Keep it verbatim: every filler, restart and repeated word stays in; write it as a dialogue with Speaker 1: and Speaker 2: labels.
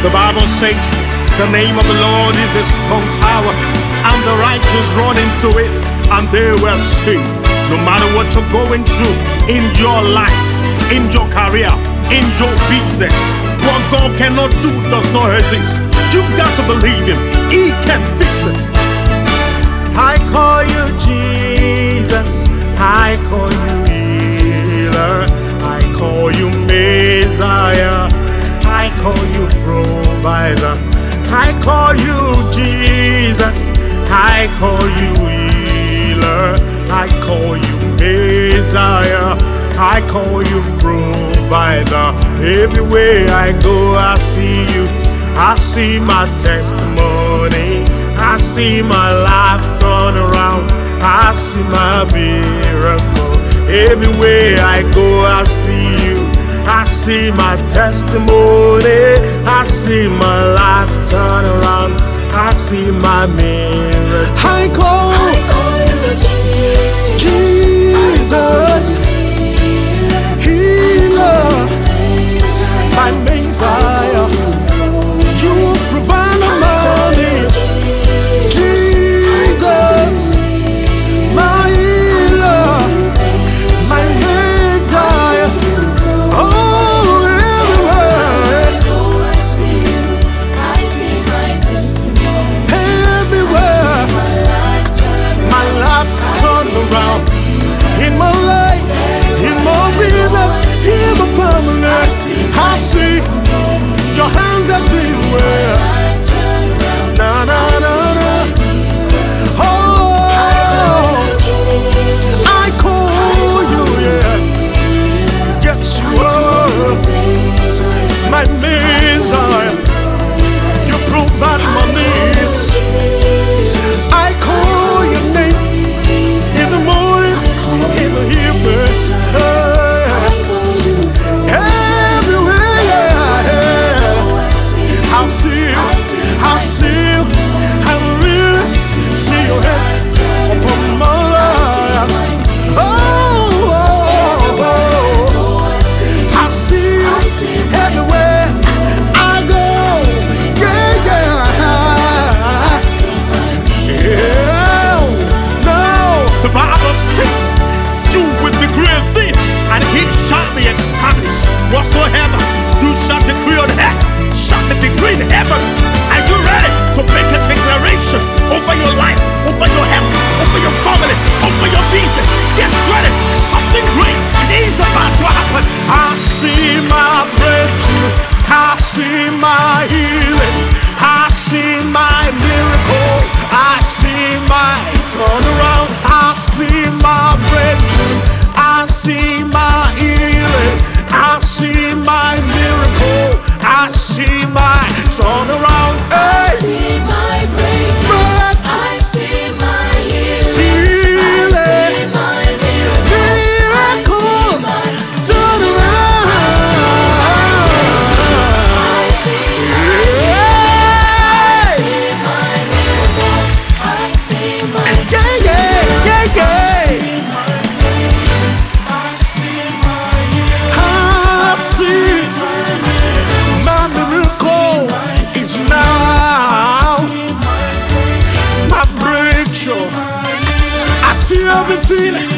Speaker 1: The Bible says the name of the Lord is a strong tower, and the righteous run into it and they will saved. No matter what you're going through in your life, in your career, in your business, what God cannot do does not exist. You've got to believe Him. He can fix it.
Speaker 2: I call you Jesus, I call you healer, I call you Messiah, I call you provider. I call you Jesus, I call you healer, I call you Messiah, I call you provider. Everywhere I go I see you, I see my testimony, I see my life turn around, I see my miracle. Everywhere I go I see you, I see my testimony, I see my life turn around, I see my miracle. I call, I call you Jesus, healer, my Messiah. You provide my needs, Jesus, my healer, my Messiah. Oh, everywhere I see you, I see my testimony. Everywhere my life turn around, in my life, in my business, in my family, I see your hands everywhere. Na na na na. Oh, I call you, yeah. Yes, you are my Messiah. You provide my needs. I call your name in the morning, in the evening. I'll see you, I'll see you, I really see your hands upon my life. Oh, oh, oh, I'll see you everywhere I go. Yeah, yeah, yeah. No, the Bible says, do with the great thing, and He shall be established. Whatsoever you shall decree on earth, shall be decree in heaven. Are you ready to make a declaration over your life, over your health, over your family, over your business? Get ready. Something great is about to happen. I see my breakthrough, I see my healing, I see my miracle, I see my turnaround, I see my breakthrough, I see my healing, I see my miracle, I see my turnaround. Hey. I see my breakthrough, I see my healing, I see my miracle, miracle, I see my turnaround. I see my miracles, I see my yeah, yeah, yeah, yeah. I see my I see my miracle is now. My breakthrough, I see everything